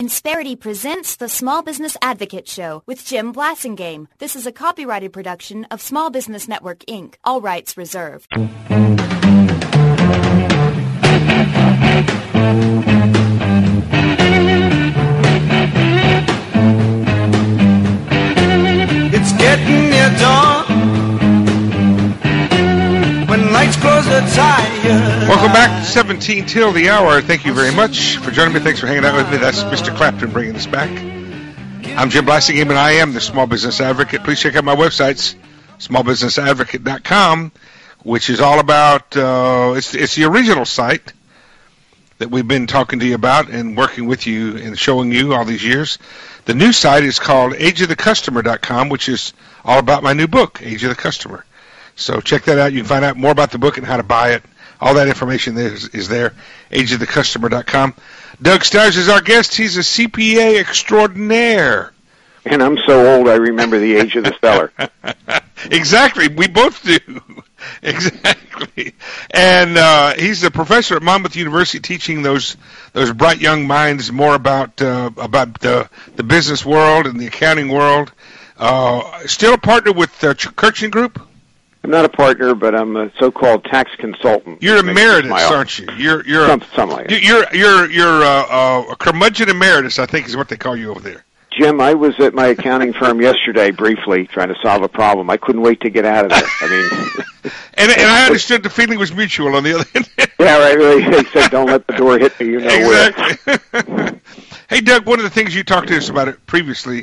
Insperity presents the Small Business Advocate Show with Jim Blasingame. This is a copyrighted production of Small Business Network, Inc. All rights reserved. It's getting near dawn when lights close are tired. Welcome back to 17 till the hour. Thank you very much for joining me. Thanks for hanging out with me. That's Mr. Clapton bringing us back. I'm Jim Blasingame, and I am the Small Business Advocate. Please check out my websites, smallbusinessadvocate.com, which is all about, it's the original site that we've been talking to you about and working with you and showing you all these years. The new site is called ageofthecustomer.com, which is all about my new book, Age of the Customer. So check that out. You can find out more about the book and how to buy it. All that information is there, ageofthecustomer.com. Doug Stiers is our guest. He's a CPA extraordinaire. And I'm so old I remember the age of the seller. Exactly. We both do. Exactly. And he's a professor at Monmouth University teaching those bright young minds more about the business world and the accounting world. Still a partner with Kirchen Group? I'm not a partner, but I'm a so-called tax consultant. You're emeritus, aren't you? You're something like that. You're a curmudgeon emeritus, I think, is what they call you over there. Jim, I was at my accounting firm yesterday briefly trying to solve a problem. I couldn't wait to get out of there. I mean, and I understood the feeling was mutual on the other end. Yeah, right. Really, they said, "Don't let the door hit me." You know exactly. where. Hey, Doug. One of the things you talked to us about it previously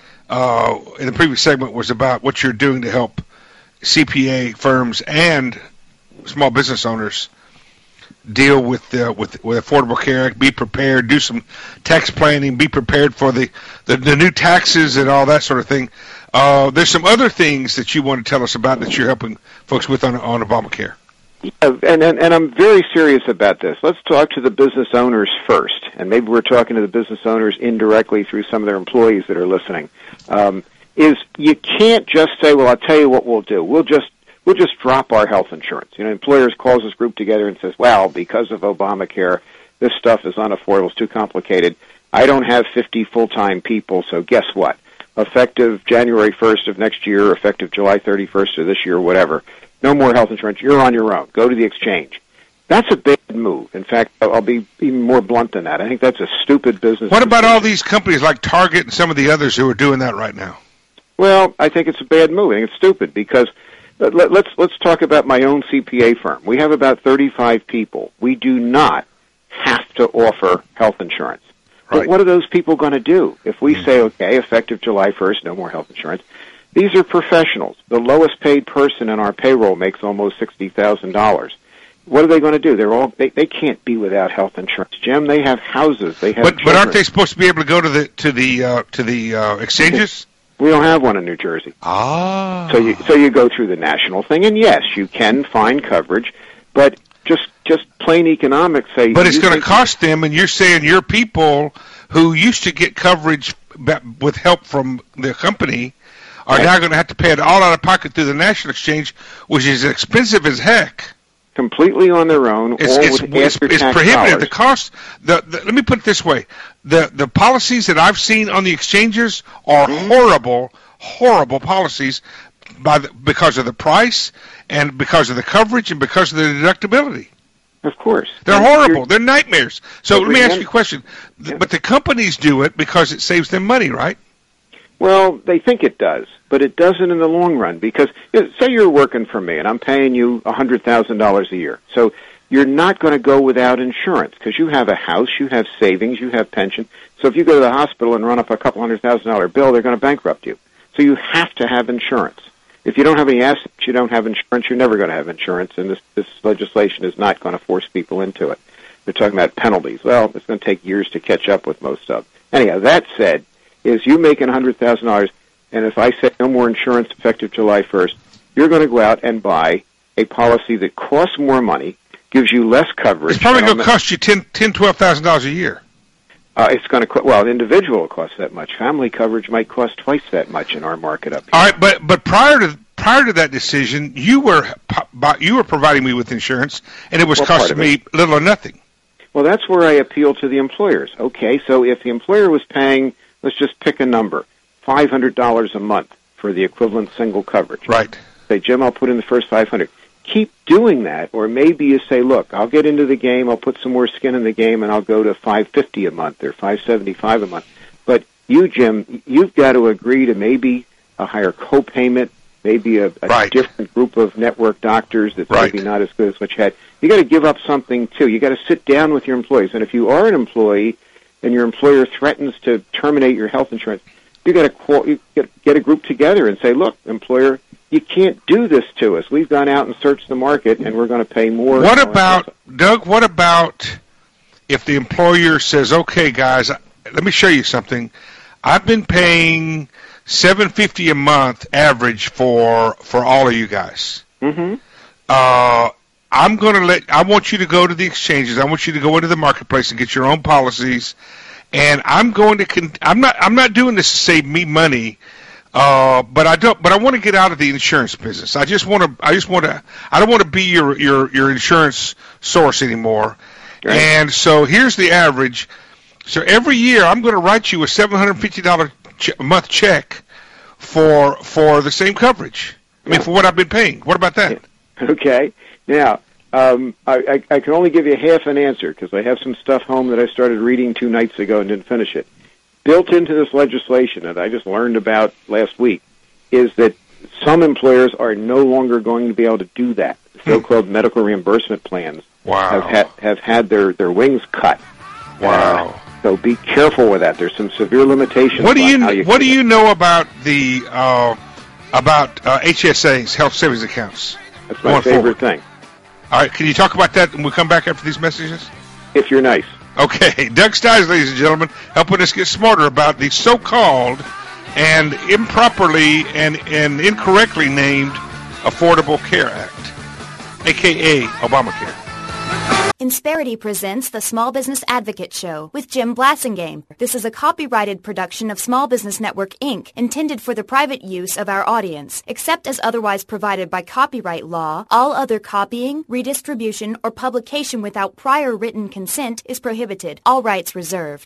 in the previous segment was about what you're doing to help CPA firms and small business owners deal with Affordable Care Act, be prepared, do some tax planning, be prepared for the new taxes and all that sort of thing. There's some other things that you want to tell us about that you're helping folks with on Obamacare. Yeah, and I'm very serious about this. Let's talk to the business owners first, and maybe we're talking to the business owners indirectly through some of their employees that are listening. Is you can't just say, well, I'll tell you what we'll do. We'll just drop our health insurance. You know, employers calls this group together and says, well, because of Obamacare, this stuff is unaffordable, it's too complicated. I don't have 50 full-time people, so guess what? Effective January 1st of next year, effective July 31st of this year, whatever, no more health insurance. You're on your own. Go to the exchange. That's a big move. In fact, I'll be even more blunt than that. I think that's a stupid business. What about all these companies like Target and some of the others who are doing that right now? Well, I think it's a bad move. I think it's stupid because let's talk about my own CPA firm. We have about 35 people. We do not have to offer health insurance. Right. But what are those people going to do? If we say, okay, effective July 1st, no more health insurance, these are professionals. The lowest paid person in our payroll makes almost $60,000. What are they going to do? They can't be without health insurance, Jim. They have houses. They have but aren't they supposed to be able to go to the exchanges? We don't have one in New Jersey. Ah. So you go through the national thing, and yes, you can find coverage, but just plain economics say. But it's going to cost them, and you're saying your people who used to get coverage with help from the company are now going to have to pay it all out of pocket through the national exchange, which is expensive as heck. Completely on their own. It's prohibitive. The cost. Let me put it this way: the policies that I've seen on the exchanges are horrible policies, because of the price and because of the coverage and because of the deductibility. Of course, they're horrible. They're nightmares. So let me ask you a question: but the companies do it because it saves them money, right? Well, they think it does, but it doesn't in the long run because, say you're working for me and I'm paying you $100,000 a year. So you're not going to go without insurance because you have a house, you have savings, you have pension. So if you go to the hospital and run up a couple $100,000 bill, they're going to bankrupt you. So you have to have insurance. If you don't have any assets, you don't have insurance, you're never going to have insurance, and this legislation is not going to force people into it. They're talking about penalties. Well, it's going to take years to catch up with most of. Anyhow, that said, is you making $100,000, and if I say no more insurance effective July 1st, you're going to go out and buy a policy that costs more money, gives you less coverage. It's probably going to cost you $12,000 a year. It's going to an individual will cost that much. Family coverage might cost twice that much in our market up here. All right, but prior to that decision, you were providing me with insurance, and it was costing me little or nothing. Well, that's where I appeal to the employers. Okay, so if the employer was paying, let's just pick a number, $500 a month for the equivalent single coverage. Right. Say, Jim, I'll put in the first $500. Keep doing that, or maybe you say, look, I'll get into the game, I'll put some more skin in the game, and I'll go to $550 a month or $575 a month. But you, Jim, you've got to agree to maybe a higher co-payment, maybe a Right. different group of network doctors that's Right. maybe not as good as what you had. You got to give up something too. You got to sit down with your employees, and if you are an employee and your employer threatens to terminate your health insurance, you got to get a group together and say, look, employer, you can't do this to us. We've gone out and searched the market, and we're going to pay more. What about, Doug, what about if the employer says, okay, guys, let me show you something. I've been paying $750 a month average for all of you guys. Mm-hmm. I want you to go to the exchanges. I want you to go into the marketplace and get your own policies. And I'm not doing this to save me money. But I want to get out of the insurance business. I don't want to be your insurance source anymore. Right. And so here's the average. So every year I'm going to write you a $750 a month check for the same coverage. I mean, for what I've been paying. What about that? Okay. Now, I can only give you half an answer because I have some stuff home that I started reading 2 nights ago and didn't finish it. Built into this legislation that I just learned about last week is that some employers are no longer going to be able to do that. The so-called medical reimbursement plans have had their wings cut. Wow. So be careful with that. There's some severe limitations. What do you know about the HSAs, health savings accounts? That's my favorite thing. All right, can you talk about that when we come back after these messages? If you're nice. Okay, Doug Stiers, ladies and gentlemen, helping us get smarter about the so-called and improperly and incorrectly named Affordable Care Act, a.k.a. Obamacare. Insperity presents the Small Business Advocate Show with Jim Blasingame. This is a copyrighted production of Small Business Network, Inc., intended for the private use of our audience. Except as otherwise provided by copyright law, all other copying, redistribution, or publication without prior written consent is prohibited. All rights reserved.